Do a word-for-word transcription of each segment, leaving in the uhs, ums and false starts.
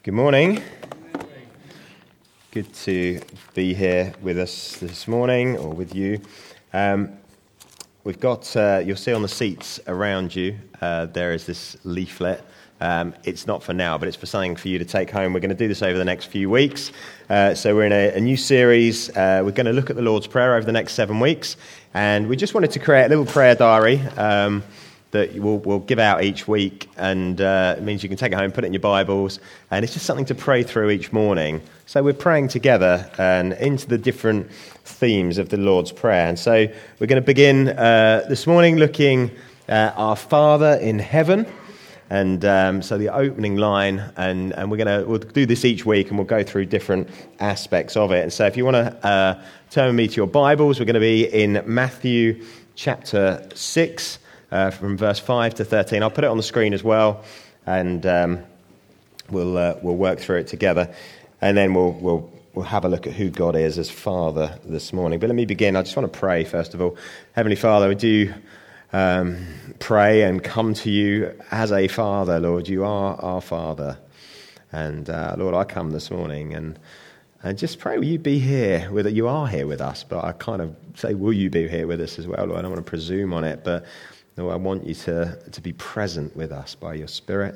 Good morning. Good to be here with us this morning, or with you. Um, we've got, uh, you'll see on the seats around you, uh, there is this leaflet. Um, it's not for now, but it's for something for you to take home. We're going to do this over the next few weeks. Uh, so we're in a, a new series. Uh, we're going to look at the Lord's Prayer over the next seven weeks. And we just wanted to create a little prayer diary um, that we'll, we'll give out each week. And uh, it means you can take it home, put it in your Bibles. And it's just something to pray through each morning. So we're praying together and into the different themes of the Lord's Prayer. And so we're going to begin uh, this morning looking at our Father in heaven. And um, so the opening line, and, and we're going to we'll do this each week, and we'll go through different aspects of it. And so if you want to uh, turn with me to your Bibles, we're going to be in Matthew chapter six, uh, from verse five to thirteen. I'll put it on the screen as well, and um, we'll uh, we'll work through it together, and then we'll we'll we'll have a look at who God is as Father this morning. But let me begin. I just want to pray first of all. Heavenly Father, we do. Um, pray and come to you as a father, Lord. You are our Father. And uh, Lord, I come this morning and and just pray, will you be here with it? You are here with us, but I kind of say, will you be here with us as well, Lord? I don't want to presume on it, but Lord, I want you to, to be present with us by your Spirit.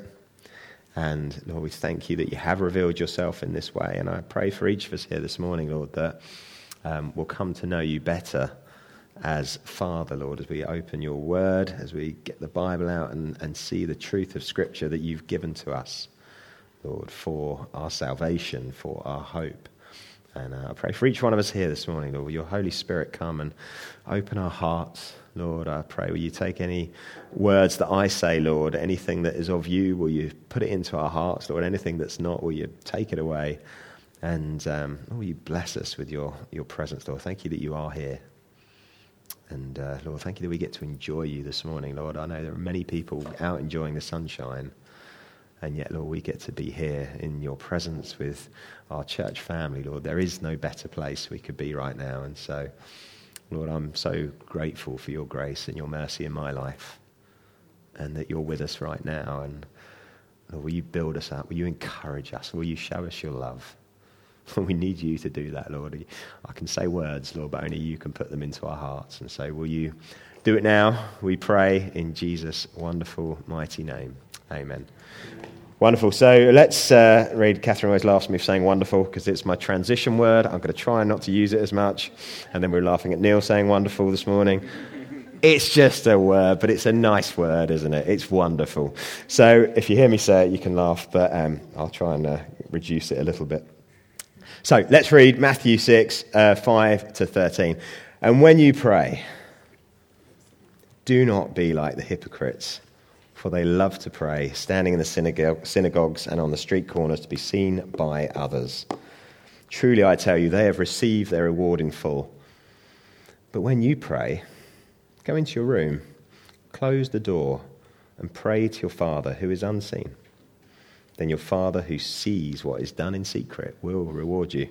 And Lord, we thank you that you have revealed yourself in this way. And I pray for each of us here this morning, Lord, that um, we'll come to know you better as Father, Lord, as we open your word, as we get the Bible out and, and see the truth of Scripture that you've given to us, Lord, for our salvation, for our hope. And uh, I pray for each one of us here this morning, Lord, will your Holy Spirit come and open our hearts. Lord, I pray, will you take any words that I say, Lord, anything that is of you, will you put it into our hearts, Lord, anything that's not, will you take it away? And um, will you bless us with your, your presence, Lord? Thank you that you are here. And uh, Lord, thank you that we get to enjoy you this morning, Lord. I know there are many people out enjoying the sunshine, and yet, Lord, we get to be here in your presence with our church family, Lord. There is no better place we could be right now. And so, Lord, I'm so grateful for your grace and your mercy in my life, and that you're with us right now. And Lord, will you build us up? Will you encourage us? Will you show us your love? We need you to do that, Lord. I can say words, Lord, but only you can put them into our hearts. And so will you do it now? We pray in Jesus' wonderful, mighty name. Amen. Wonderful. So let's uh, read. Catherine always laughs at me for saying wonderful because it's my transition word. I'm going to try not to use it as much. And then we're laughing at Neil saying wonderful this morning. It's just a word, but it's a nice word, isn't it? It's wonderful. So if you hear me say it, you can laugh, but um, I'll try and uh, reduce it a little bit. So let's read Matthew six, uh, five to thirteen. And when you pray, do not be like the hypocrites, for they love to pray, standing in the synagogue, synagogues and on the street corners to be seen by others. Truly I tell you, they have received their reward in full. But when you pray, go into your room, close the door, and pray to your Father who is unseen. Then your Father who sees what is done in secret will reward you.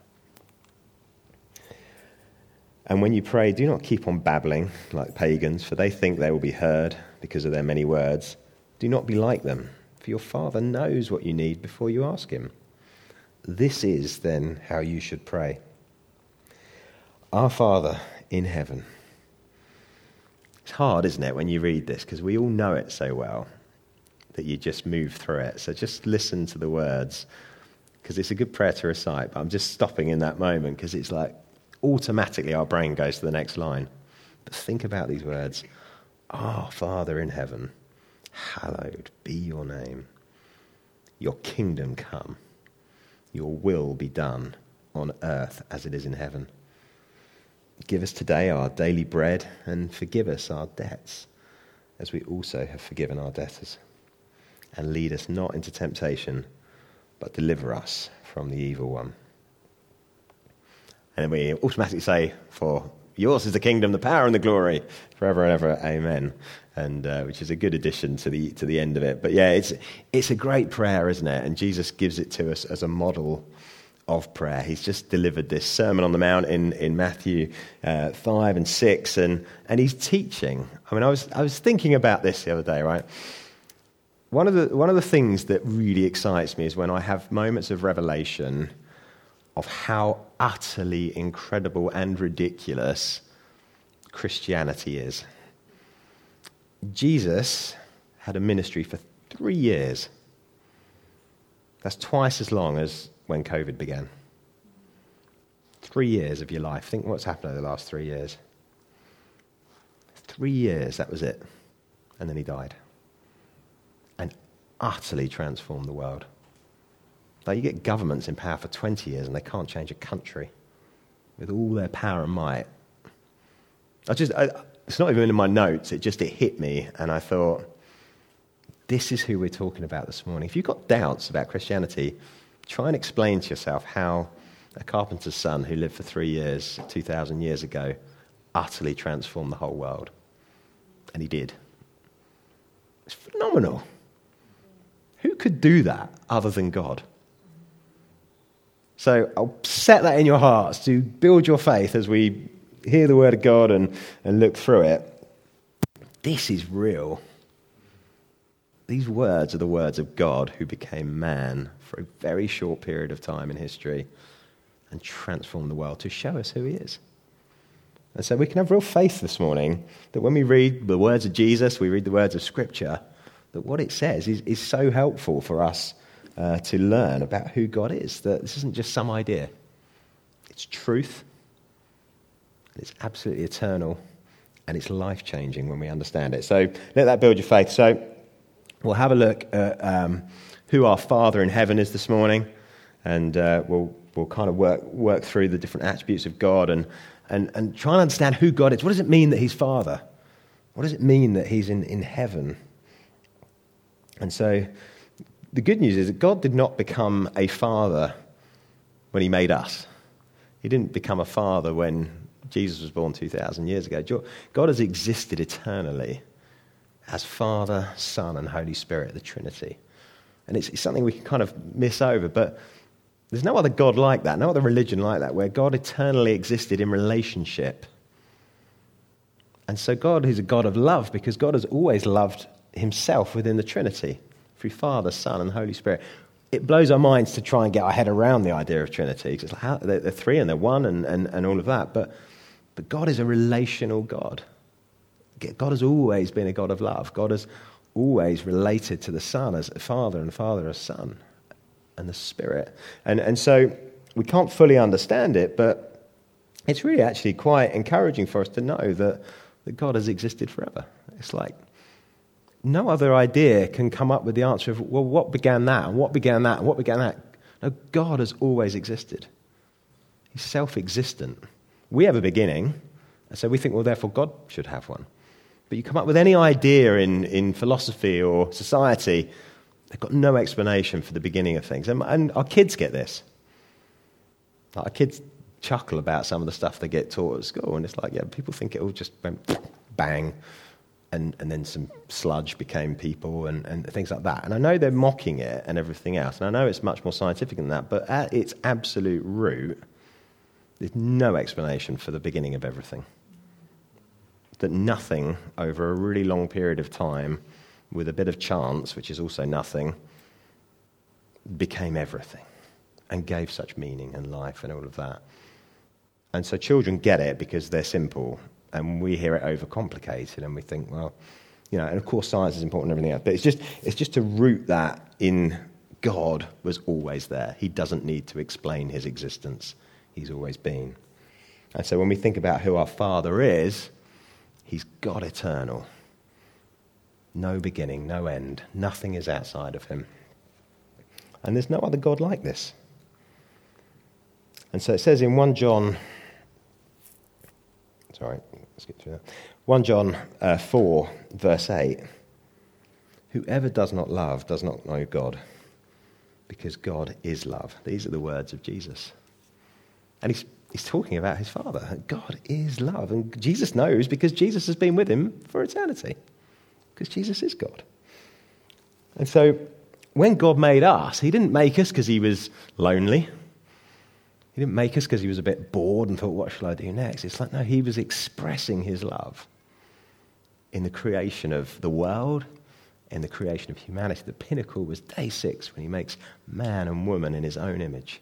And when you pray, do not keep on babbling like pagans, for they think they will be heard because of their many words. Do not be like them, for your Father knows what you need before you ask him. This is then how you should pray. Our Father in heaven. It's hard, isn't it, when you read this, because we all know it so well, that you just move through it. So just listen to the words, because it's a good prayer to recite, but I'm just stopping in that moment because it's like automatically our brain goes to the next line. But think about these words. Our Father in heaven, hallowed be your name. Your kingdom come. Your will be done on earth as it is in heaven. Give us today our daily bread and forgive us our debts as we also have forgiven our debtors. And lead us not into temptation, but deliver us from the evil one. And then we automatically say, for yours is the kingdom, the power and the glory, forever and ever, amen. And uh, which is a good addition to the to the end of it. But yeah, it's it's a great prayer, isn't it? And Jesus gives it to us as a model of prayer. He's just delivered this Sermon on the Mount in, in Matthew uh, five and six, and, and he's teaching. I mean, I was I was thinking about this the other day, right? one of the one of the things that really excites me is when I have moments of revelation of how utterly incredible and ridiculous Christianity is. Jesus had a ministry for three years. That's twice as long as when COVID began. Three years of your life. Think what's happened over the last three years. Three years, that was it. And then he died. And utterly transformed the world. Like you get governments in power for twenty years and they can't change a country with all their power and might. I just, I, it's not even in my notes, it just, it hit me and I thought, this is who we're talking about this morning. If you've got doubts about Christianity, try and explain to yourself how a carpenter's son who lived for three years, two thousand years ago, utterly transformed the whole world. And he did. It's phenomenal. Who could do that other than God? So I'll set that in your hearts to build your faith as we hear the word of God and, and look through it. This is real. These words are the words of God who became man for a very short period of time in history and transformed the world to show us who he is. And so we can have real faith this morning that when we read the words of Jesus, we read the words of Scripture, that what it says is, is so helpful for us uh, to learn about who God is, that this isn't just some idea. It's truth, and it's absolutely eternal, and it's life-changing when we understand it. So let that build your faith. So we'll have a look at um, who our Father in heaven is this morning, and uh, we'll we'll kind of work work through the different attributes of God and, and, and try and understand who God is. What does it mean that he's Father? What does it mean that he's in, in heaven? And so the good news is that God did not become a father when he made us. He didn't become a father when Jesus was born two thousand years ago. God has existed eternally as Father, Son, and Holy Spirit, the Trinity. And it's, it's something we can kind of miss over, but there's no other God like that, no other religion like that, where God eternally existed in relationship. And so God is a God of love because God has always loved himself within the Trinity through Father, Son, and Holy Spirit. It blows our minds to try and get our head around the idea of Trinity. Because it's like, how, they're, they're three and they're one and, and, and all of that. But, but God is a relational God. God has always been a God of love. God has always related to the Son as a Father and Father as Son and the Spirit. And, and so we can't fully understand it, but it's really actually quite encouraging for us to know that, that God has existed forever. It's like no other idea can come up with the answer of, well, what began that, and what began that, and what began that? No, God has always existed. He's self-existent. We have a beginning, and so we think, well, therefore God should have one. But you come up with any idea in, in philosophy or society, they've got no explanation for the beginning of things. And, and our kids get this. Like our kids chuckle about some of the stuff they get taught at school, and it's like, yeah, people think it all just went bang, and, and then some sludge became people and, and things like that. And I know they're mocking it and everything else, and I know it's much more scientific than that, but at its absolute root, there's no explanation for the beginning of everything. That nothing over a really long period of time, with a bit of chance, which is also nothing, became everything and gave such meaning and life and all of that. And so children get it because they're simple, and we hear it overcomplicated, and we think, well, you know, and of course science is important and everything else, but it's just it's just to root that in God was always there. He doesn't need to explain his existence. He's always been. And so when we think about who our Father is, he's God eternal. No beginning, no end. Nothing is outside of him. And there's no other God like this. And so it says in First John, sorry, let's get through that. First John uh, four, verse eight. Whoever does not love does not know God, because God is love. These are the words of Jesus. And he's He's talking about his Father. God is love. And Jesus knows because Jesus has been with him for eternity. Because Jesus is God. And so when God made us, he didn't make us because he was lonely. He didn't make us because he was a bit bored and thought, what shall I do next? It's like, no, he was expressing his love in the creation of the world in the creation of humanity. The pinnacle was day six when he makes man and woman in his own image.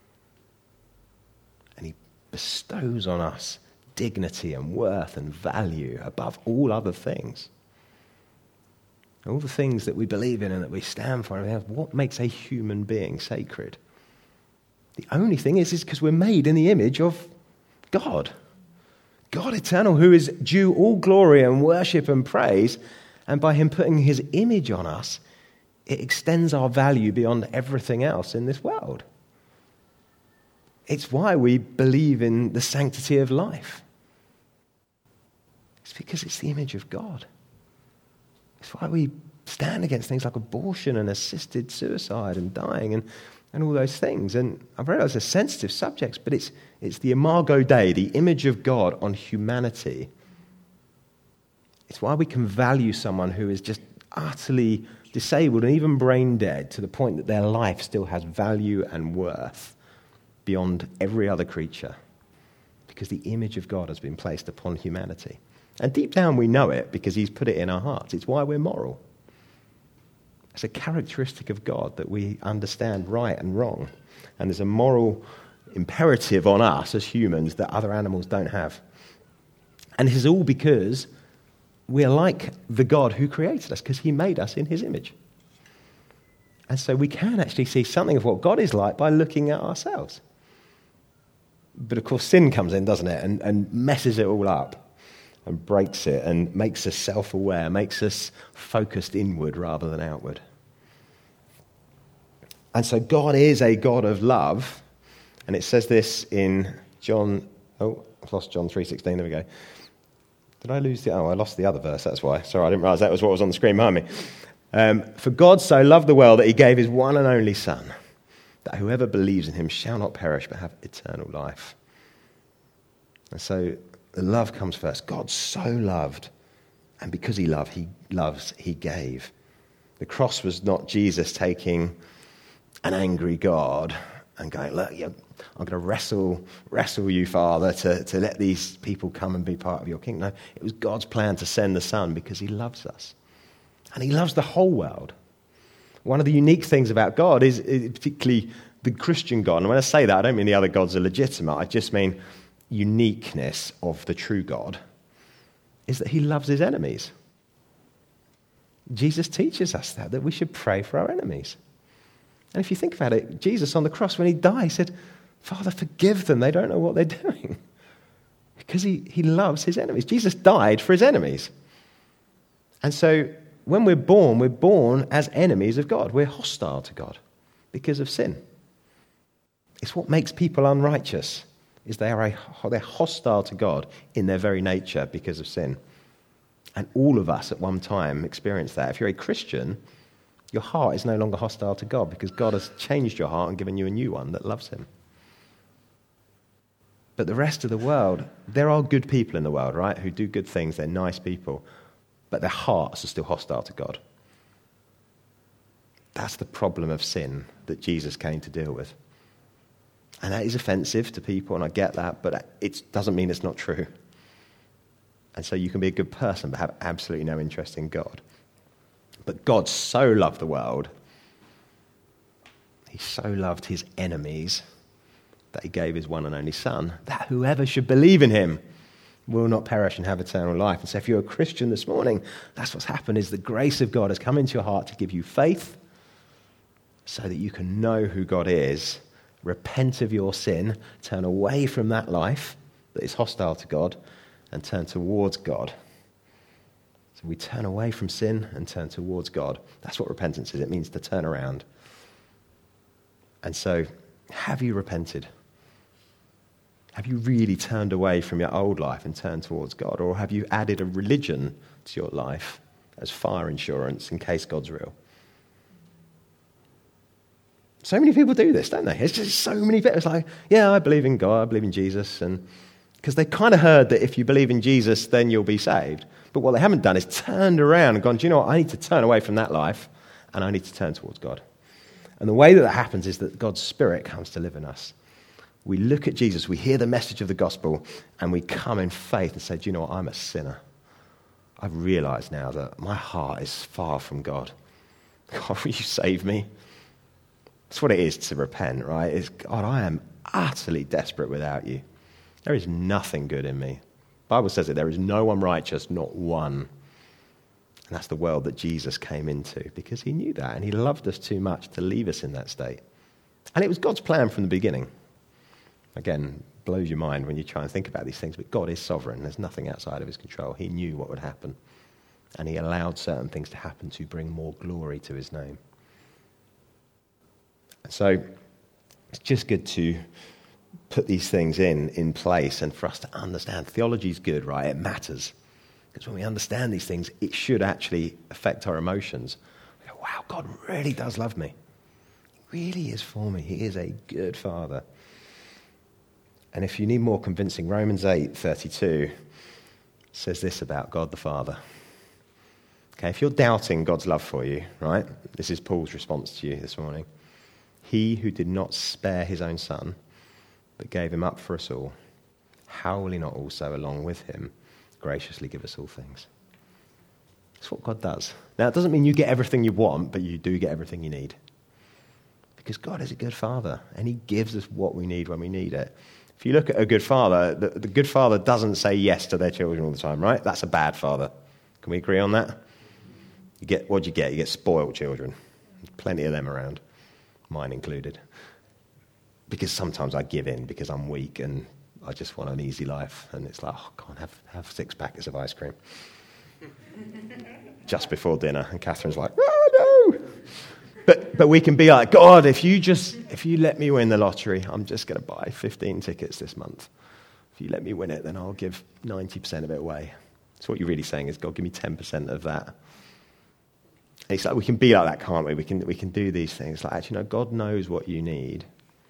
And he bestows on us dignity and worth and value above all other things. All the things that we believe in and that we stand for. What makes a human being sacred? The only thing is, is because we're made in the image of God. God eternal, who is due all glory and worship and praise. And by him putting his image on us, it extends our value beyond everything else in this world. It's why we believe in the sanctity of life. It's because it's the image of God. It's why we stand against things like abortion and assisted suicide and dying and, and all those things. And I realize they're sensitive subjects, but it's, it's the Imago Dei, the image of God on humanity. It's why we can value someone who is just utterly disabled and even brain dead to the point that their life still has value and worth beyond every other creature, because the image of God has been placed upon humanity. And deep down we know it because he's put it in our hearts. It's why we're moral. It's a characteristic of God that we understand right and wrong. And there's a moral imperative on us as humans that other animals don't have. And this is all because we're like the God who created us, because he made us in his image. And so we can actually see something of what God is like by looking at ourselves. But of course sin comes in, doesn't it, and, and messes it all up and breaks it and makes us self-aware, makes us focused inward rather than outward. And so God is a God of love, and it says this in John, oh, I've lost John three sixteen, there we go. Did I lose the, oh, I lost the other verse, that's why. Sorry, I didn't realise that was what was on the screen behind me. Um, For God so loved the world that he gave his one and only Son, that whoever believes in him shall not perish but have eternal life. And so the love comes first. God so loved, and because he loved, he loves, he gave. The cross was not Jesus taking an angry God and going, look, I'm going to wrestle wrestle you, Father, to, to let these people come and be part of your kingdom. No, it was God's plan to send the Son because he loves us. And he loves the whole world. One of the unique things about God is, is particularly the Christian God. And when I say that, I don't mean the other gods are legitimate. I just mean uniqueness of the true God is that he loves his enemies. Jesus teaches us that, that we should pray for our enemies. And if you think about it, Jesus on the cross, when he died, he said, Father, forgive them. They don't know what they're doing. Because he, he loves his enemies. Jesus died for his enemies. And so when we're born, we're born as enemies of God. We're hostile to God because of sin. It's what makes people unrighteous, is they are a, they're hostile to God in their very nature because of sin. And all of us at one time experience that. If you're a Christian, your heart is no longer hostile to God because God has changed your heart and given you a new one that loves him. But the rest of the world, there are good people in the world, right, who do good things. They're nice people, but their hearts are still hostile to God. That's the problem of sin that Jesus came to deal with. And that is offensive to people, and I get that, but it doesn't mean it's not true. And so you can be a good person but have absolutely no interest in God. But God so loved the world, he so loved his enemies, that he gave his one and only Son, that whoever should believe in him will not perish and have eternal life. And so if you're a Christian this morning, that's what's happened, is the grace of God has come into your heart to give you faith so that you can know who God is, repent of your sin, turn away from that life that is hostile to God, and turn towards God. So we turn away from sin and turn towards God. That's what repentance is. It means to turn around. And so, have you repented? Have you really turned away from your old life and turned towards God? Or have you added a religion to your life as fire insurance in case God's real? So many people do this, don't they? It's just so many people. It's like, yeah, I believe in God, I believe in Jesus. And because they kind of heard that if you believe in Jesus, then you'll be saved. But what they haven't done is turned around and gone, do you know what? I need to turn away from that life and I need to turn towards God. And the way that that happens is that God's Spirit comes to live in us. We look at Jesus, we hear the message of the gospel, and we come in faith and say, do you know what? I'm a sinner. I've realized now that my heart is far from God. God, will you save me? That's what it is to repent, right? It's, God, I am utterly desperate without you. There is nothing good in me. The Bible says that there is no one righteous, not one. And that's the world that Jesus came into, because he knew that, and he loved us too much to leave us in that state. And it was God's plan from the beginning. Again, blows your mind when you try and think about these things, but God is sovereign. There's nothing outside of his control. He knew what would happen, and he allowed certain things to happen to bring more glory to his name. And so it's just good to put these things in, in place and for us to understand. Theology is good, right? It matters. Because when we understand these things, it should actually affect our emotions. We go, wow, God really does love me. He really is for me. He is a good Father. And if you need more convincing, Romans eight thirty-two says this about God the Father. Okay, if you're doubting God's love for you, right? This is Paul's response to you this morning. He who did not spare his own son, but gave him up for us all, how will he not also, along with him, graciously give us all things? That's what God does. Now, it doesn't mean you get everything you want, but you do get everything you need. Because God is a good Father, and he gives us what we need when we need it. If you look at a good father, the, the good father doesn't say yes to their children all the time, right? That's a bad father. Can we agree on that? You get what do you get? You get spoiled children. There's plenty of them around, mine included. Because sometimes I give in because I'm weak and I just want an easy life. And it's like, oh, God, have, have six packets of ice cream. Just before dinner. And Catherine's like, oh, no. But but we can be like, God, if you just, if you let me win the lottery, I'm just going to buy fifteen tickets this month. If you let me win it, then I'll give ninety percent of it away. So what you're really saying is, God, give me ten percent of that. And it's like, we can be like that, can't we? We can, we can do these things. Like, actually, no, God knows what you need.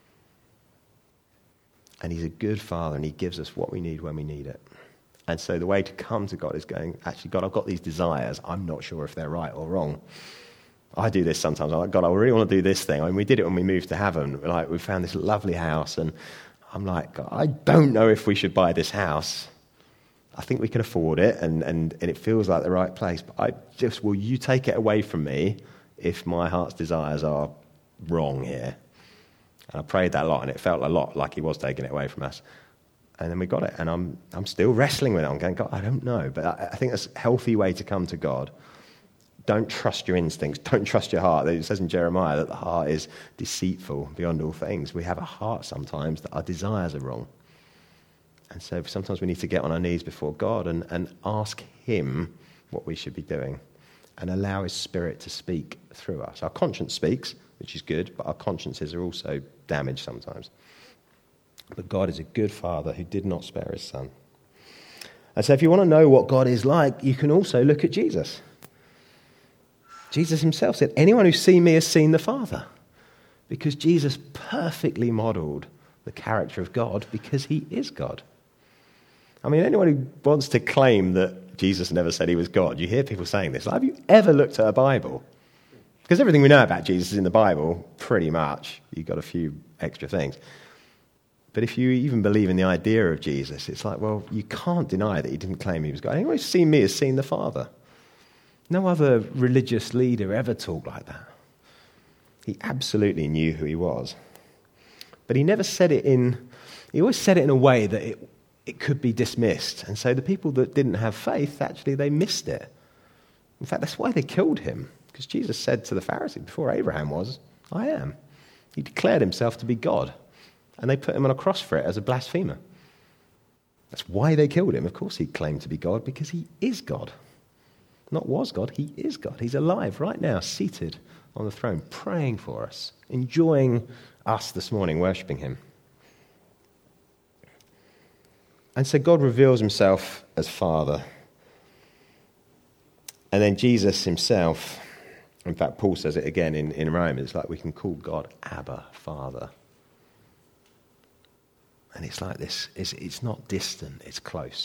And he's a good Father, and he gives us what we need when we need it. And so the way to come to God is going, actually, God, I've got these desires. I'm not sure if they're right or wrong. I do this sometimes. I'm like, God, I really want to do this thing. I mean, we did it when we moved to Havant. Like, we found this lovely house, and I'm like, God, I don't know if we should buy this house. I think we can afford it, and, and, and it feels like the right place. But I just, will you take it away from me if my heart's desires are wrong here? And I prayed that a lot, and it felt a lot like he was taking it away from us. And then we got it, and I'm I'm still wrestling with it. I'm going, God, I don't know. But I, I think that's a healthy way to come to God. Don't trust your instincts. Don't trust your heart. It says in Jeremiah that the heart is deceitful beyond all things. We have a heart sometimes that our desires are wrong. And so sometimes we need to get on our knees before God and, and ask him what we should be doing and allow his Spirit to speak through us. Our conscience speaks, which is good, but our consciences are also damaged sometimes. But God is a good Father who did not spare his Son. And so if you want to know what God is like, you can also look at Jesus. Jesus himself said, anyone who's seen me has seen the Father. Because Jesus perfectly modeled the character of God because he is God. I mean, anyone who wants to claim that Jesus never said he was God, you hear people saying this. Like, have you ever looked at a Bible? Because everything we know about Jesus is in the Bible, pretty much. You've got a few extra things. But if you even believe in the idea of Jesus, it's like, well, you can't deny that he didn't claim he was God. Anyone who's seen me has seen the Father. No other religious leader ever talked like that. He absolutely knew who he was. But he never said it in, he always said it in a way that it, it could be dismissed. And so the people that didn't have faith, actually, they missed it. In fact, that's why they killed him. Because Jesus said to the Pharisees, before Abraham was, I am. He declared himself to be God. And they put him on a cross for it as a blasphemer. That's why they killed him. Of course he claimed to be God, because he is God. Not was God, he is God. He's alive right now, seated on the throne, praying for us, enjoying us this morning, worshipping him. And so God reveals himself as Father. And then Jesus himself, in fact, Paul says it again in, in Rome, it's like we can call God Abba, Father. And it's like this, it's, it's not distant, it's close.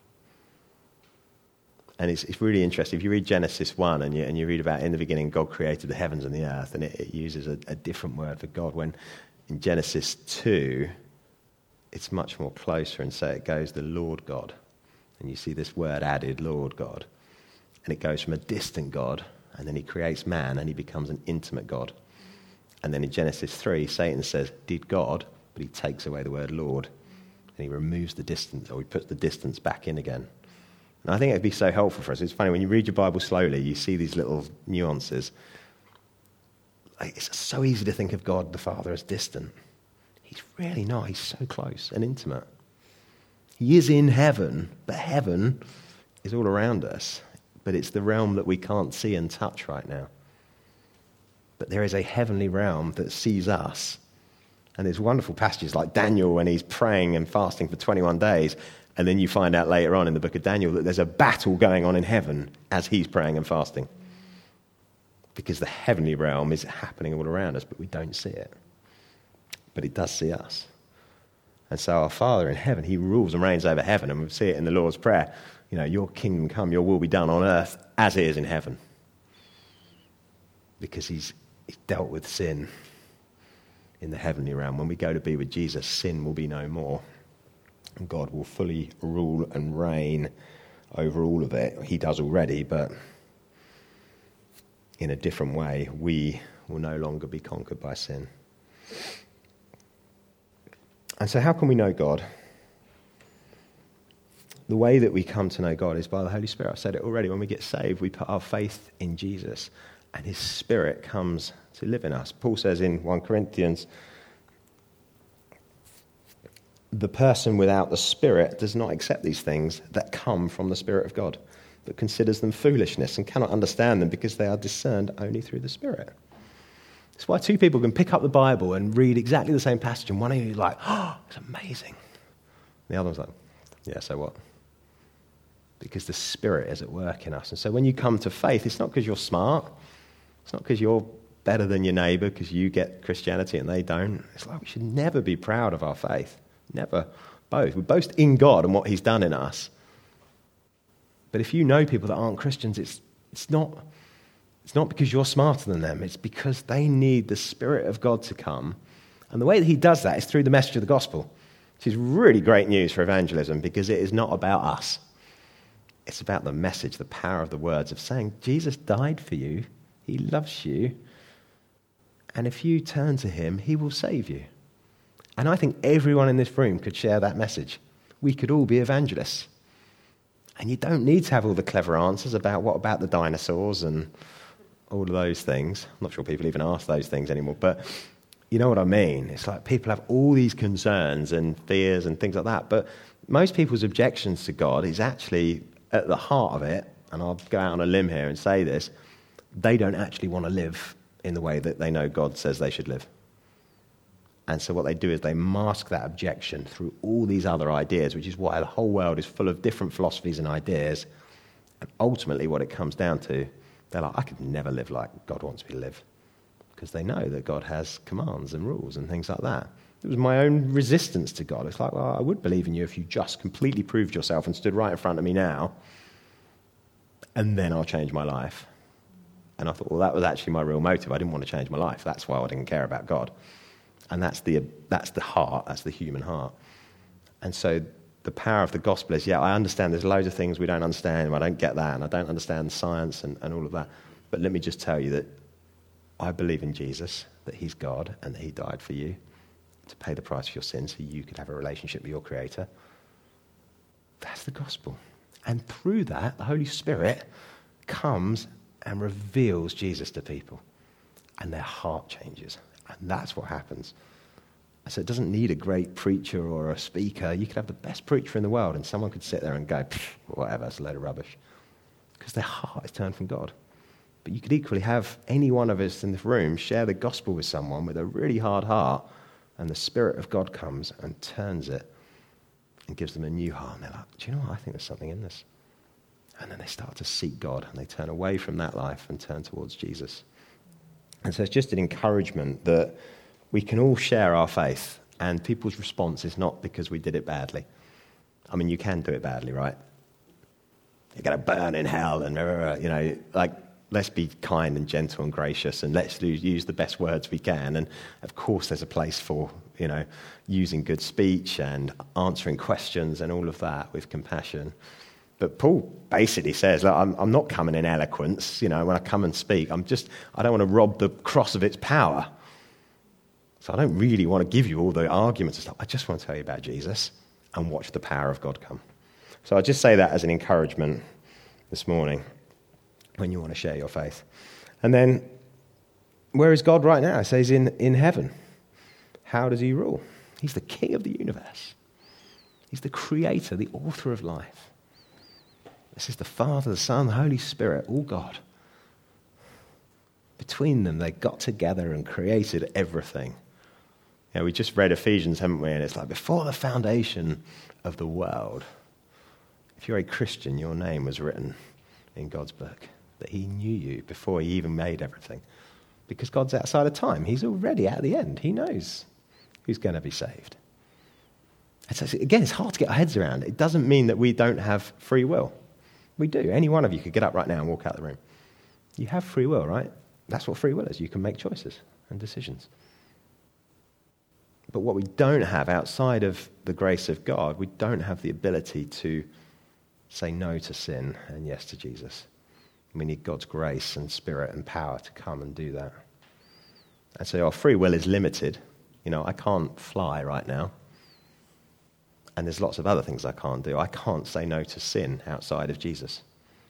And it's, it's really interesting. If you read Genesis one and you, and you read about in the beginning God created the heavens and the earth, and it, it uses a, a different word for God, when in Genesis two, it's much more closer, and so it goes, the Lord God. And you see this word added, Lord God. And it goes from a distant God, and then he creates man, and he becomes an intimate God. And then in Genesis three, Satan says, did God, but he takes away the word Lord, and he removes the distance, or he puts the distance back in again. And I think it would be so helpful for us. It's funny, when you read your Bible slowly, you see these little nuances. It's so easy to think of God the Father as distant. He's really not. He's so close and intimate. He is in heaven, but heaven is all around us. But it's the realm that we can't see and touch right now. But there is a heavenly realm that sees us. And there's wonderful passages like Daniel when he's praying and fasting for twenty-one days. And then you find out later on in the book of Daniel that there's a battle going on in heaven as he's praying and fasting. Because the heavenly realm is happening all around us, but we don't see it. But it does see us. And so our Father in heaven, he rules and reigns over heaven. And we see it in the Lord's Prayer. You know, your kingdom come, your will be done on earth as it is in heaven. Because he's, he's dealt with sin in the heavenly realm. When we go to be with Jesus, sin will be no more. And God will fully rule and reign over all of it. He does already, but in a different way. We will no longer be conquered by sin. And so how can we know God? The way that we come to know God is by the Holy Spirit. I've said it already. When we get saved, we put our faith in Jesus, and his Spirit comes to live in us. Paul says in First Corinthians, the person without the Spirit does not accept these things that come from the Spirit of God, but considers them foolishness and cannot understand them because they are discerned only through the Spirit. That's why two people can pick up the Bible and read exactly the same passage, and one of you is like, oh, it's amazing. The other one's like, yeah, so what? Because the Spirit is at work in us. And so when you come to faith, it's not because you're smart. It's not because you're better than your neighbour because you get Christianity and they don't. It's like we should never be proud of our faith. Never. Both. We boast in God and what he's done in us. But if you know people that aren't Christians, it's it's not it's not because you're smarter than them. It's because they need the Spirit of God to come. And the way that he does that is through the message of the gospel, which is really great news for evangelism because it is not about us. It's about the message, the power of the words of saying, Jesus died for you. He loves you. And if you turn to him, he will save you. And I think everyone in this room could share that message. We could all be evangelists. And you don't need to have all the clever answers about what about the dinosaurs and all of those things. I'm not sure people even ask those things anymore. But you know what I mean? It's like people have all these concerns and fears and things like that. But most people's objections to God is actually at the heart of it, and I'll go out on a limb here and say this, they don't actually want to live in the way that they know God says they should live. And so what they do is they mask that objection through all these other ideas, which is why the whole world is full of different philosophies and ideas. And ultimately what it comes down to, they're like, I could never live like God wants me to live. Because they know that God has commands and rules and things like that. It was my own resistance to God. It's like, well, I would believe in you if you just completely proved yourself and stood right in front of me now, and then I'll change my life. And I thought, well, that was actually my real motive. I didn't want to change my life. That's why I didn't care about God. And that's the that's the heart, that's the human heart. And so the power of the gospel is, yeah, I understand there's loads of things we don't understand, and I don't get that, and I don't understand science and, and all of that. But let me just tell you that I believe in Jesus, that he's God, and that he died for you to pay the price for your sins so you could have a relationship with your Creator. That's the gospel. And through that, the Holy Spirit comes and reveals Jesus to people. And their heart changes. And that's what happens. So it doesn't need a great preacher or a speaker. You could have the best preacher in the world and someone could sit there and go, whatever, it's a load of rubbish. Because their heart is turned from God. But you could equally have any one of us in this room share the gospel with someone with a really hard heart, and the Spirit of God comes and turns it and gives them a new heart. And they're like, do you know what? I think there's something in this. And then they start to seek God, and they turn away from that life and turn towards Jesus. And so it's just an encouragement that we can all share our faith, and people's response is not because we did it badly. I mean, you can do it badly, right? You're going to burn in hell, and, you know, like, let's be kind and gentle and gracious, and let's use the best words we can. And, of course, there's a place for, you know, using good speech and answering questions and all of that with compassion. But Paul basically says, look, I'm, I'm not coming in eloquence. You know, when I come and speak, I'm just, I don't want to rob the cross of its power. So I don't really want to give you all the arguments and stuff. I just want to tell you about Jesus and watch the power of God come. So I just say that as an encouragement this morning when you want to share your faith. And then, where is God right now? It says in, in heaven. How does he rule? He's the king of the universe. He's the creator, the author of life. This is the Father, the Son, the Holy Spirit, all God. Between them, they got together and created everything. You know, we just read Ephesians, haven't we? And it's like, before the foundation of the world, if you're a Christian, your name was written in God's book. That he knew you before he even made everything. Because God's outside of time. He's already at the end. He knows who's going to be saved. And so, again, it's hard to get our heads around. It doesn't mean that we don't have free will. We do. Any one of you could get up right now and walk out the room. You have free will, right? That's what free will is. You can make choices and decisions. But what we don't have outside of the grace of God, we don't have the ability to say no to sin and yes to Jesus. We need God's grace and spirit and power to come and do that. And so our free will is limited. You know, I can't fly right now. And there's lots of other things I can't do. I can't say no to sin outside of Jesus.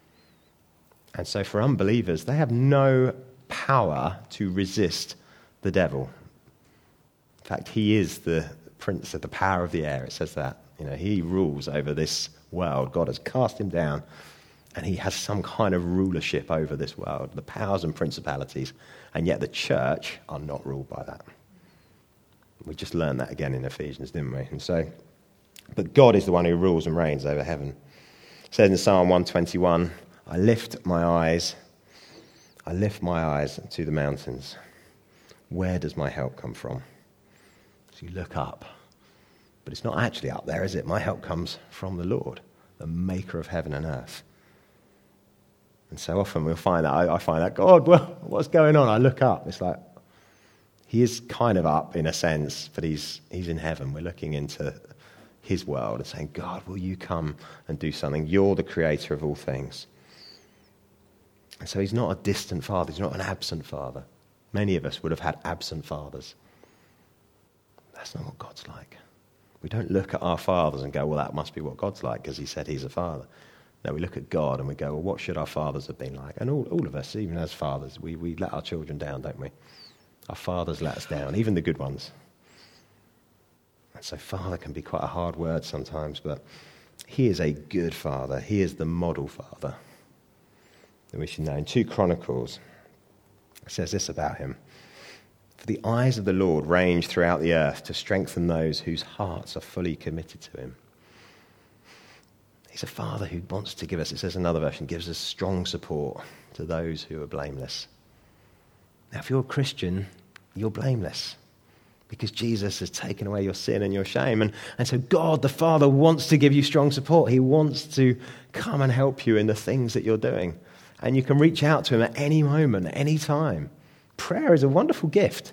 And so for unbelievers, they have no power to resist the devil. In fact, he is the prince of the power of the air. It says that. You know, he rules over this world. God has cast him down, and he has some kind of rulership over this world, the powers and principalities. And yet the church are not ruled by that. We just learned that again in Ephesians, didn't we? And so... But God is the one who rules and reigns over heaven. It says in Psalm one twenty-one, I lift my eyes, I lift my eyes to the mountains. Where does my help come from? So you look up, but it's not actually up there, is it? My help comes from the Lord, the maker of heaven and earth. And so often we'll find that, I, I find that, God, well, what's going on? I look up, it's like, he is kind of up in a sense, but he's he's in heaven. We're looking into his world and saying, God, will you come and do something? You're the creator of all things. And so he's not a distant father. He's not an absent father. Many of us would have had absent fathers. That's not what God's like. We don't look at our fathers and go, well, that must be what God's like because he said he's a father. No, we look at God and we go, well, what should our fathers have been like? And all, all of us, even as fathers, we, we let our children down, don't we? Our fathers let us down, even the good ones. And so father can be quite a hard word sometimes, but he is a good father. He is the model father that we should know. In two Chronicles, it says this about him. For the eyes of the Lord range throughout the earth to strengthen those whose hearts are fully committed to him. He's a father who wants to give us, it says in another version, gives us strong support to those who are blameless. Now, if you're a Christian, you're blameless. Because Jesus has taken away your sin and your shame. And, and so God, the Father, wants to give you strong support. He wants to come and help you in the things that you're doing. And you can reach out to him at any moment, at any time. Prayer is a wonderful gift.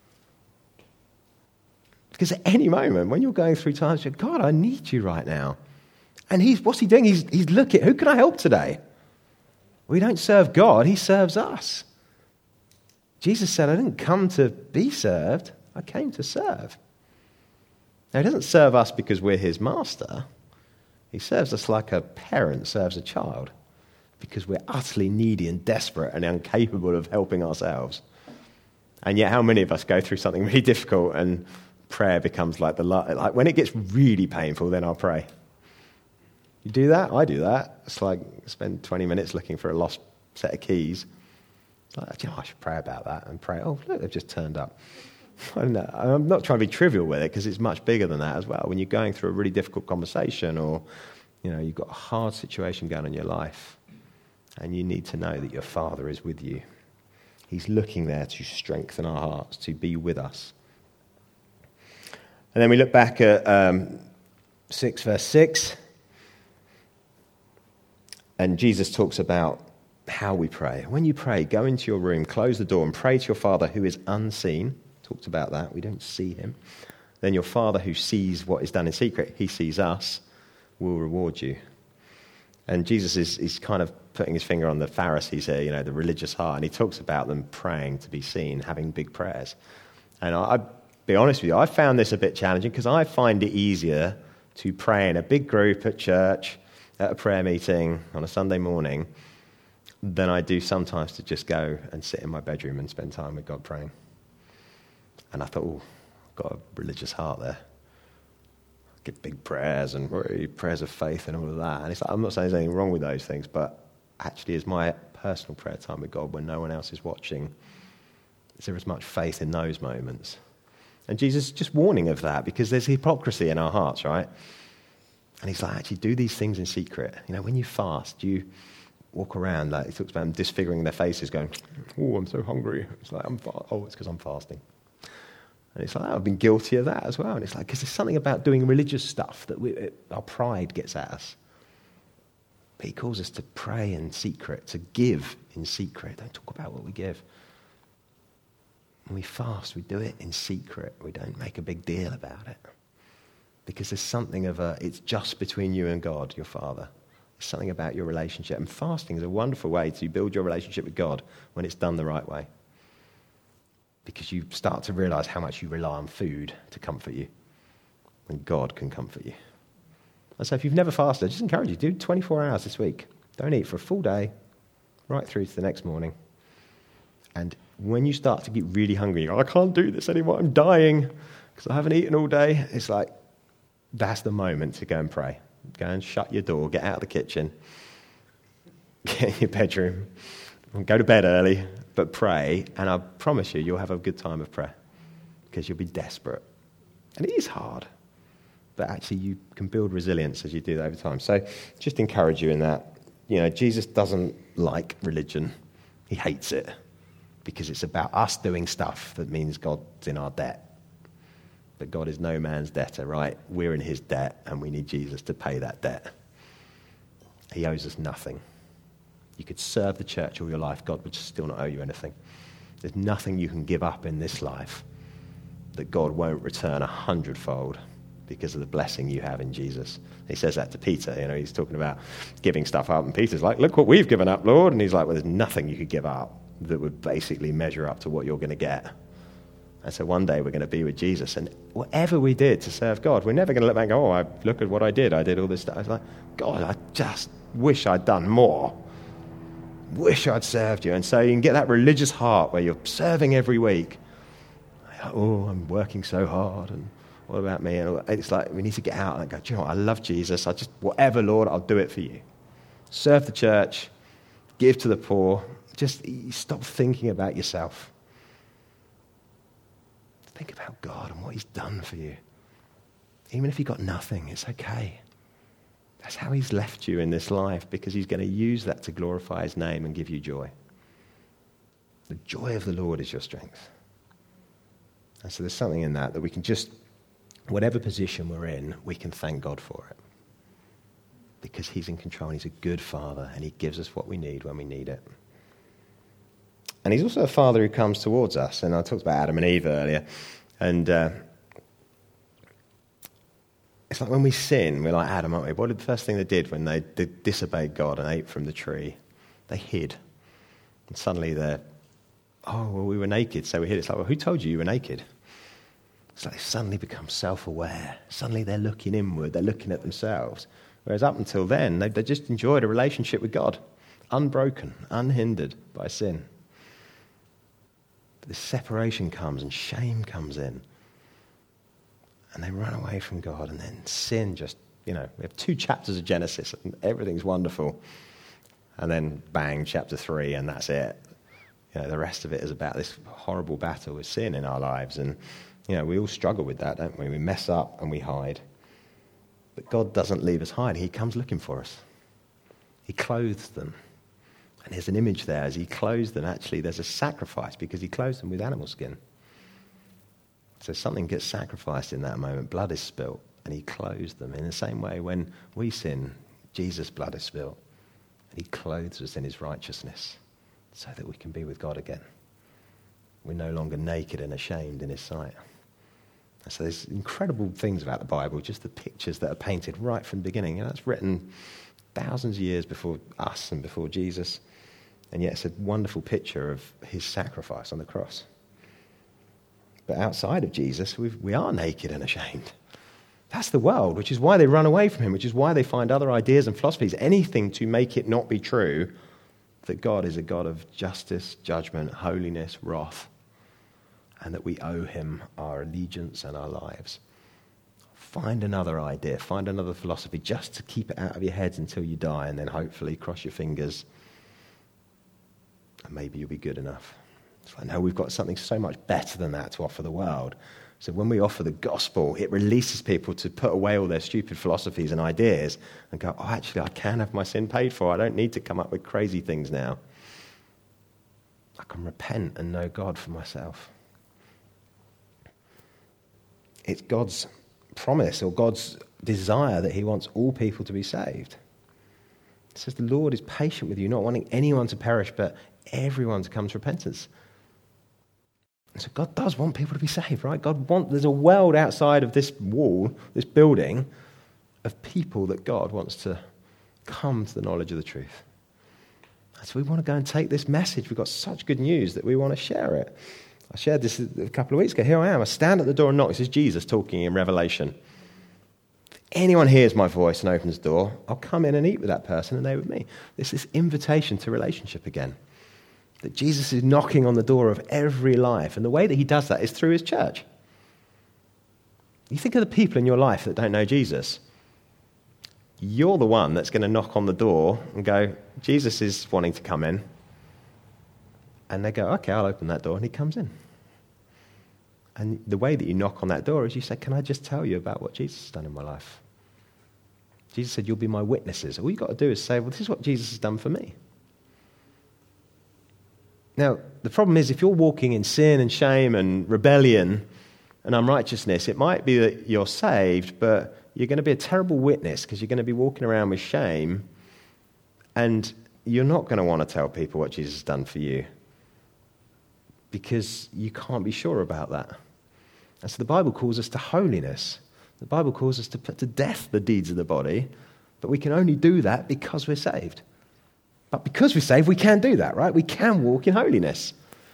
Because at any moment, when you're going through times, you're, God, I need you right now. And he's what's he doing? He's, he's looking, who can I help today? We don't serve God, he serves us. Jesus said, I didn't come to be served. I came to serve. Now, he doesn't serve us because we're his master. He serves us like a parent serves a child because we're utterly needy and desperate and incapable of helping ourselves. And yet, how many of us go through something really difficult and prayer becomes like the... Like when it gets really painful, then I'll pray. You do that? I do that. It's like spend twenty minutes looking for a lost set of keys. It's like, you know, I should pray about that and pray, oh, look, they've just turned up. I don't know. I'm not trying to be trivial with it because it's much bigger than that as well. When you're going through a really difficult conversation or, you know, you've got a hard situation going on in your life and you need to know that your Father is with you. He's looking there to strengthen our hearts, to be with us. And then we look back at um, six verse six. And Jesus talks about how we pray. When you pray, go into your room, close the door and pray to your Father who is unseen. Talked about that. We don't see him. Then your Father who sees what is done in secret, he sees us, will reward you. And Jesus is, is kind of putting his finger on the Pharisees here, you know, the religious heart. And he talks about them praying to be seen, having big prayers. And I, I'll be honest with you, I found this a bit challenging because I find it easier to pray in a big group at church, at a prayer meeting on a Sunday morning, than I do sometimes to just go and sit in my bedroom and spend time with God praying. And I thought, oh, I've got a religious heart there. Give big prayers and prayers of faith and all of that. And it's like, I'm not saying there's anything wrong with those things, but actually is my personal prayer time with God when no one else is watching, is there as much faith in those moments? And Jesus is just warning of that because there's hypocrisy in our hearts, right? And he's like, actually do these things in secret. You know, when you fast, you walk around, like he talks about them disfiguring their faces, going, oh, I'm so hungry. It's like, I'm fa- oh, it's because I'm fasting. And it's like, oh, I've been guilty of that as well. And it's like, because there's something about doing religious stuff that we, it, our pride gets at us. But he calls us to pray in secret, to give in secret. Don't talk about what we give. When we fast, we do it in secret. We don't make a big deal about it. Because there's something of a, it's just between you and God, your Father. There's something about your relationship. And fasting is a wonderful way to build your relationship with God when it's done the right way. Because you start to realize how much you rely on food to comfort you, when God can comfort you. And so if you've never fasted, I just encourage you, do twenty-four hours this week. Don't eat for a full day, right through to the next morning. And when you start to get really hungry, you go, I can't do this anymore, I'm dying because I haven't eaten all day. It's like, that's the moment to go and pray. Go and shut your door, get out of the kitchen, get in your bedroom, and go to bed early, but pray, and I promise you, you'll have a good time of prayer because you'll be desperate. And it is hard, but actually you can build resilience as you do that over time. So just encourage you in that. You know, Jesus doesn't like religion. He hates it because it's about us doing stuff that means God's in our debt. But God is no man's debtor, right? We're in his debt, and we need Jesus to pay that debt. He owes us nothing. You could serve the church all your life. God would still not owe you anything. There's nothing you can give up in this life that God won't return a hundredfold because of the blessing you have in Jesus. He says that to Peter. You know, he's talking about giving stuff up, and Peter's like, look what we've given up, Lord. And he's like, well, there's nothing you could give up that would basically measure up to what you're going to get. And so one day we're going to be with Jesus. And whatever we did to serve God, we're never going to look back and go, oh, I, look at what I did. I did all this stuff. I was like, God, I just wish I'd done more. Wish I'd served you. And so you can get that religious heart where you're serving every week. Like, oh, I'm working so hard. And what about me? And it's like we need to get out and go, do you know what? I love Jesus. I just, whatever, Lord, I'll do it for you. Serve the church. Give to the poor. Just stop thinking about yourself. Think about God and what he's done for you. Even if you got nothing, it's okay. That's how he's left you in this life, because he's going to use that to glorify his name and give you joy. The joy of the Lord is your strength. And so there's something in that that we can just, whatever position we're in, we can thank God for it. Because he's in control and he's a good father and he gives us what we need when we need it. And he's also a father who comes towards us. And I talked about Adam and Eve earlier. And uh, it's like when we sin, we're like Adam, aren't we? What did the first thing they did when they did disobeyed God and ate from the tree? They hid. And suddenly they're, oh, well, we were naked, so we hid. It's like, well, who told you you were naked? It's like they suddenly become self-aware. Suddenly they're looking inward. They're looking at themselves. Whereas up until then, they, they just enjoyed a relationship with God. Unbroken, unhindered by sin. But this separation comes and shame comes in. And they run away from God, and then sin just, you know, we have two chapters of Genesis, and everything's wonderful. And then, bang, chapter three, and that's it. You know, the rest of it is about this horrible battle with sin in our lives. And, you know, we all struggle with that, don't we? We mess up and we hide. But God doesn't leave us hiding. He comes looking for us. He clothes them. And there's an image there. As he clothes them, actually, there's a sacrifice, because he clothes them with animal skin. So something gets sacrificed in that moment. Blood is spilt, and he clothes them. In the same way, when we sin, Jesus' blood is spilt, and he clothes us in his righteousness so that we can be with God again. We're no longer naked and ashamed in his sight. And so there's incredible things about the Bible, just the pictures that are painted right from the beginning. You know, it's written thousands of years before us and before Jesus. And yet it's a wonderful picture of his sacrifice on the cross. But outside of Jesus, we've, we are naked and ashamed. That's the world, which is why they run away from him, which is why they find other ideas and philosophies, anything to make it not be true that God is a God of justice, judgment, holiness, wrath, and that we owe him our allegiance and our lives. Find another idea, find another philosophy just to keep it out of your heads until you die, and then hopefully cross your fingers and maybe you'll be good enough. So I know we've got something so much better than that to offer the world. So when we offer the gospel, it releases people to put away all their stupid philosophies and ideas and go, oh, actually, I can have my sin paid for. I don't need to come up with crazy things now. I can repent and know God for myself. It's God's promise or God's desire that he wants all people to be saved. It says the Lord is patient with you, not wanting anyone to perish, but everyone to come to repentance. And so God does want people to be saved, right? God wants, there's a world outside of this wall, this building, of people that God wants to come to the knowledge of the truth. And so we want to go and take this message. We've got such good news that we want to share it. I shared this a couple of weeks ago. Here I am. I stand at the door and knock. This is Jesus talking in Revelation. If anyone hears my voice and opens the door, I'll come in and eat with that person and they with me. There's this invitation to relationship again. That Jesus is knocking on the door of every life. And the way that he does that is through his church. You think of the people in your life that don't know Jesus. You're the one that's going to knock on the door and go, Jesus is wanting to come in. And they go, okay, I'll open that door. And he comes in. And the way that you knock on that door is you say, can I just tell you about what Jesus has done in my life? Jesus said, you'll be my witnesses. All you've got to do is say, well, this is what Jesus has done for me. Now, the problem is if you're walking in sin and shame and rebellion and unrighteousness, it might be that you're saved, but you're going to be a terrible witness because you're going to be walking around with shame and you're not going to want to tell people what Jesus has done for you because you can't be sure about that. And so the Bible calls us to holiness. The Bible calls us to put to death the deeds of the body, but we can only do that because we're saved. But because we're saved, we can do that, right? We can walk in holiness.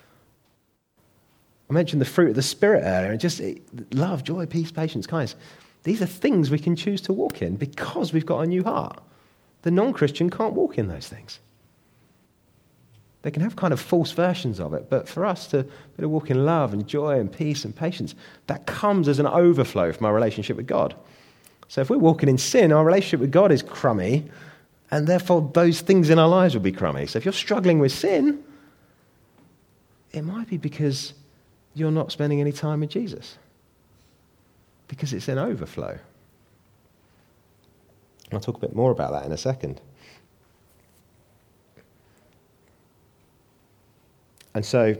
I mentioned the fruit of the Spirit earlier, and just love, joy, peace, patience, kindness. These are things we can choose to walk in because we've got a new heart. The non-Christian can't walk in those things. They can have kind of false versions of it, but for us to, to walk in love and joy and peace and patience, that comes as an overflow from our relationship with God. So if we're walking in sin, our relationship with God is crummy, and therefore those things in our lives will be crummy. So if you're struggling with sin, it might be because you're not spending any time with Jesus. Because it's an overflow. I'll talk a bit more about that in a second. And so,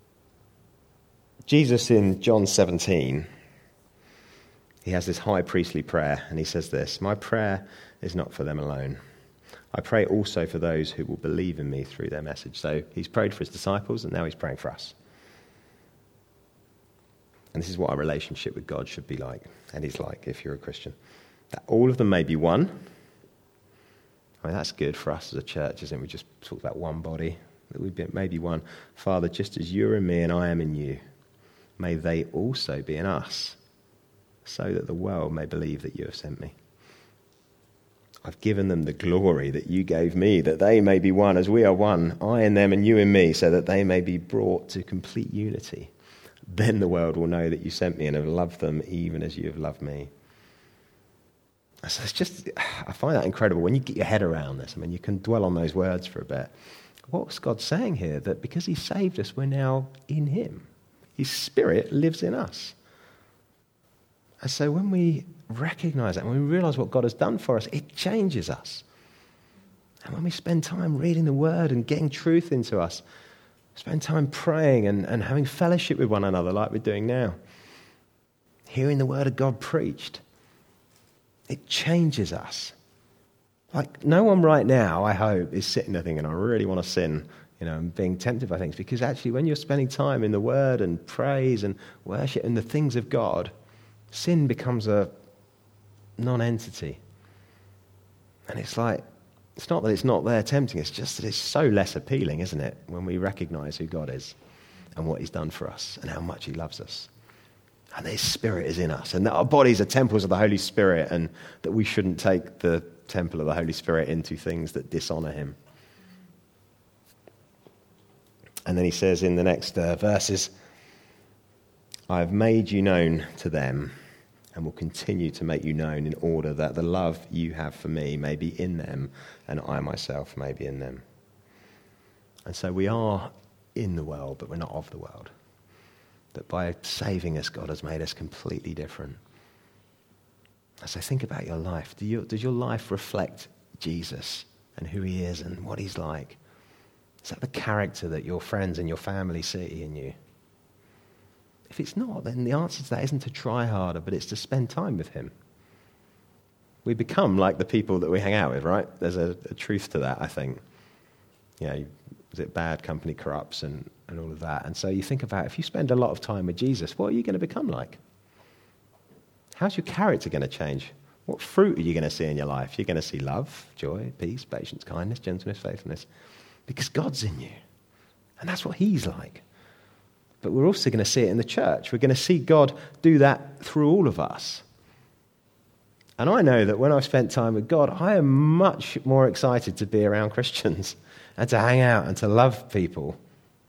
Jesus in John seventeen, he has this high priestly prayer, and he says this, my prayer is not for them alone. I pray also for those who will believe in me through their message. So he's prayed for his disciples, and now he's praying for us. And this is what our relationship with God should be like, and is like if you're a Christian. That all of them may be one. I mean, that's good for us as a church, isn't it? We just talk about one body. That we may be one. Father, just as you're in me and I am in you, may they also be in us, so that the world may believe that you have sent me. I've given them the glory that you gave me, that they may be one as we are one, I in them and you in me, so that they may be brought to complete unity. Then the world will know that you sent me and have loved them even as you have loved me. So it's just, I find that incredible when you get your head around this. I mean, you can dwell on those words for a bit. What's God saying here? That because he saved us, we're now in him. His Spirit lives in us. And so when we recognize that, when we realize what God has done for us, it changes us. And when we spend time reading the Word and getting truth into us, spend time praying and, and having fellowship with one another like we're doing now, hearing the Word of God preached, it changes us. Like, no one right now, I hope, is sitting there thinking, I really want to sin, you know, and being tempted by things. Because actually, when you're spending time in the Word and praise and worship and the things of God, sin becomes a non-entity. And it's like, It's not that it's not there tempting, it's just that it's so less appealing, isn't it, when we recognise who God is and what he's done for us and how much he loves us. And that his Spirit is in us, and that our bodies are temples of the Holy Spirit, and that we shouldn't take the temple of the Holy Spirit into things that dishonour him. And then he says in the next uh, verses, I have made you known to them and will continue to make you known in order that the love you have for me may be in them and I myself may be in them. And so we are in the world, but we're not of the world. That by saving us, God has made us completely different. So think about your life. Do you, does your life reflect Jesus and who he is and what he's like? Is that the character that your friends and your family see in you? If it's not, then the answer to that isn't to try harder, but it's to spend time with him. We become like the people that we hang out with, right? There's a, a truth to that, I think. You know, is it bad company corrupts and, and all of that? And so you think about, if you spend a lot of time with Jesus, what are you going to become like? How's your character going to change? What fruit are you going to see in your life? You're going to see love, joy, peace, patience, kindness, gentleness, faithfulness. Because God's in you. And that's what he's like. But we're also going to see it in the church. We're going to see God do that through all of us. And I know that when I've spent time with God, I am much more excited to be around Christians and to hang out and to love people.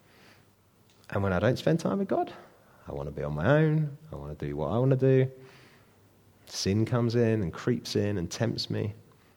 And when I don't spend time with God, I want to be on my own. I want to do what I want to do. Sin comes in and creeps in and tempts me.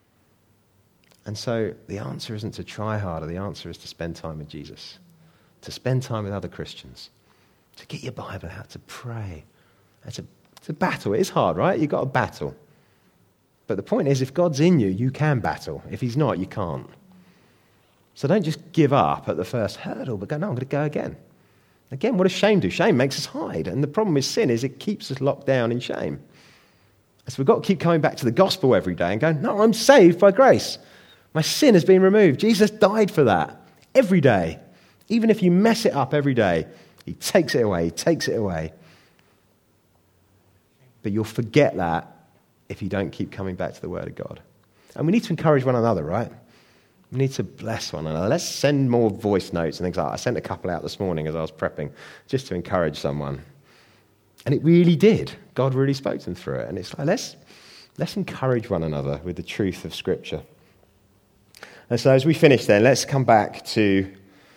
And so the answer isn't to try harder. The answer is to spend time with Jesus, to spend time with other Christians, to get your Bible out, to pray. It's a, it's a battle. It is hard, right? You've got to battle. But the point is, if God's in you, you can battle. If he's not, you can't. So don't just give up at the first hurdle, but go, no, I'm going to go again. Again, what does shame do? Shame makes us hide. And the problem with sin is it keeps us locked down in shame. So we've got to keep coming back to the gospel every day and going, no, I'm saved by grace. My sin has been removed. Jesus died for that every day. Even if you mess it up every day, he takes it away, he takes it away. But you'll forget that if you don't keep coming back to the Word of God. And we need to encourage one another, right? We need to bless one another. Let's send more voice notes and things like that. I sent a couple out this morning as I was prepping, just to encourage someone. And it really did. God really spoke to them through it. And it's like, let's, let's encourage one another with the truth of Scripture. And so as we finish then, let's come back to...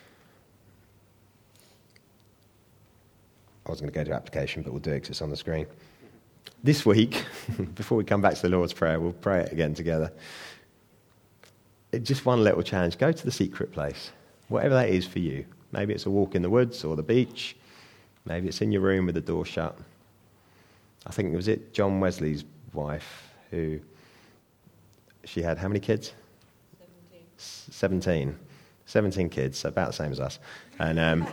I was going to go to application, but we'll do it because it's on the screen. This week, before we come back to the Lord's Prayer, we'll pray it again together. It, just one little challenge. Go to the secret place, whatever that is for you. Maybe it's a walk in the woods or the beach. Maybe it's in your room with the door shut. I think, was it John Wesley's wife who, she had how many kids? Seventeen. Seventeen. Seventeen kids, so about the same as us. And um,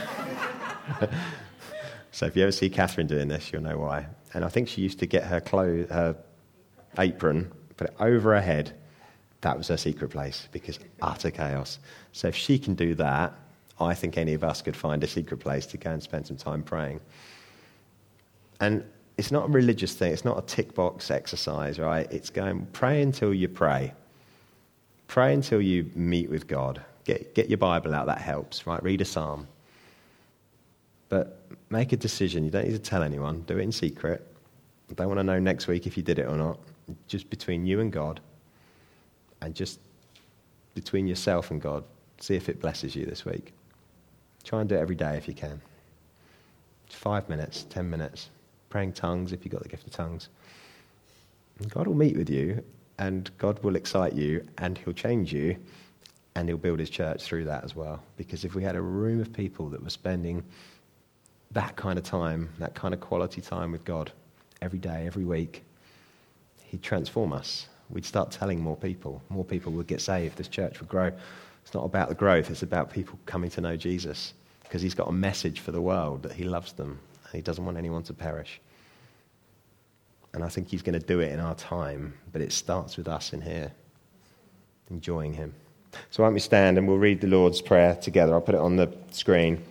so if you ever see Catherine doing this, you'll know why. And I think she used to get her clothes, her apron, put it over her head. That was her secret place, because utter chaos. So if she can do that, I think any of us could find a secret place to go and spend some time praying. And it's not a religious thing. It's not a tick box exercise, right? It's going, pray until you pray. Pray until you meet with God. Get, get your Bible out. That helps, right? Read a psalm. But make a decision. You don't need to tell anyone. Do it in secret. I don't want to know next week if you did it or not. Just between you and God. And just between yourself and God. See if it blesses you this week. Try and do it every day if you can. Five minutes, ten minutes. Praying tongues if you've got the gift of tongues. And God will meet with you, and God will excite you, and he'll change you, and he'll build his church through that as well. Because if we had a room of people that were spending that kind of time, that kind of quality time with God, every day, every week, he'd transform us. We'd start telling more people. More people would get saved. This church would grow. It's not about the growth. It's about people coming to know Jesus, because he's got a message for the world that he loves them and he doesn't want anyone to perish. And I think he's going to do it in our time, but it starts with us in here, enjoying him. So why don't we stand and we'll read the Lord's Prayer together. I'll put it on the screen.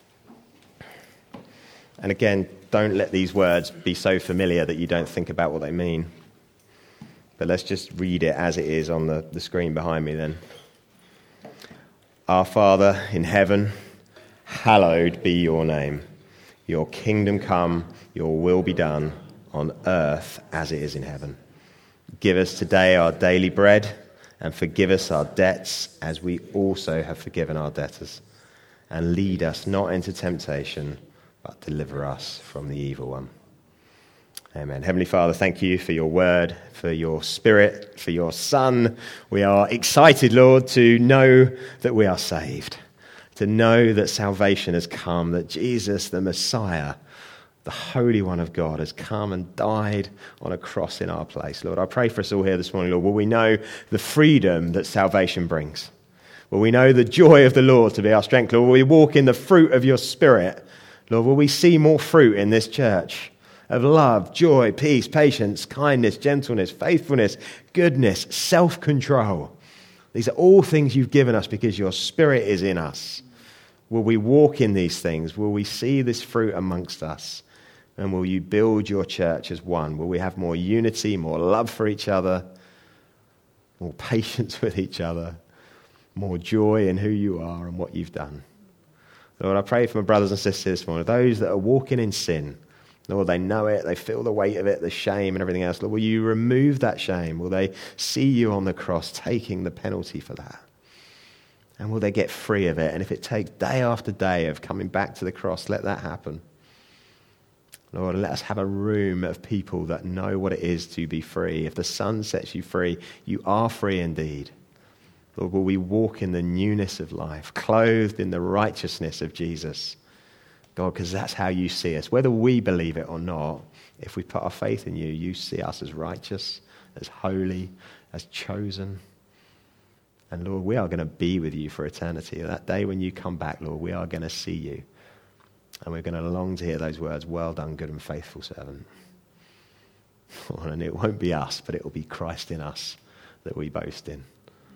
And again, don't let these words be so familiar that you don't think about what they mean. but let's just read it as it is on the, the screen behind me then. Our Father in heaven, hallowed be your name. Your kingdom come, your will be done on earth as it is in heaven. Give us today our daily bread, and forgive us our debts as we also have forgiven our debtors. And lead us not into temptation, but deliver us from the evil one. Amen. Heavenly Father, thank you for your word, for your Spirit, for your Son. We are excited, Lord, to know that we are saved, to know that salvation has come, that Jesus, the Messiah, the Holy One of God, has come and died on a cross in our place. Lord, I pray for us all here this morning, Lord, will we know the freedom that salvation brings? Will we know the joy of the Lord to be our strength? Lord, will we walk in the fruit of your Spirit? Lord, will we see more fruit in this church of love, joy, peace, patience, kindness, gentleness, faithfulness, goodness, self-control? These are all things you've given us because your Spirit is in us. Will we walk in these things? Will we see this fruit amongst us? And will you build your church as one? Will we have more unity, more love for each other, more patience with each other, more joy in who you are and what you've done? Lord, I pray for my brothers and sisters this morning, those that are walking in sin. Lord, they know it, they feel the weight of it, the shame and everything else. Lord, will you remove that shame? Will they see you on the cross taking the penalty for that? And will they get free of it? And if it takes day after day of coming back to the cross, let that happen. Lord, let us have a room of people that know what it is to be free. If the Son sets you free, you are free indeed. Lord, will we walk in the newness of life, clothed in the righteousness of Jesus? God, because that's how you see us. Whether we believe it or not, if we put our faith in you, you see us as righteous, as holy, as chosen. And Lord, we are going to be with you for eternity. That day when you come back, Lord, we are going to see you. And we're going to long to hear those words, well done, good and faithful servant. And it won't be us, but it will be Christ in us that we boast in.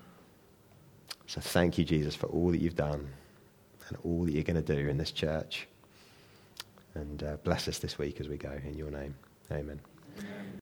So thank you, Jesus, for all that you've done and all that you're going to do in this church. And uh, bless us this week as we go in your name. Amen. Amen.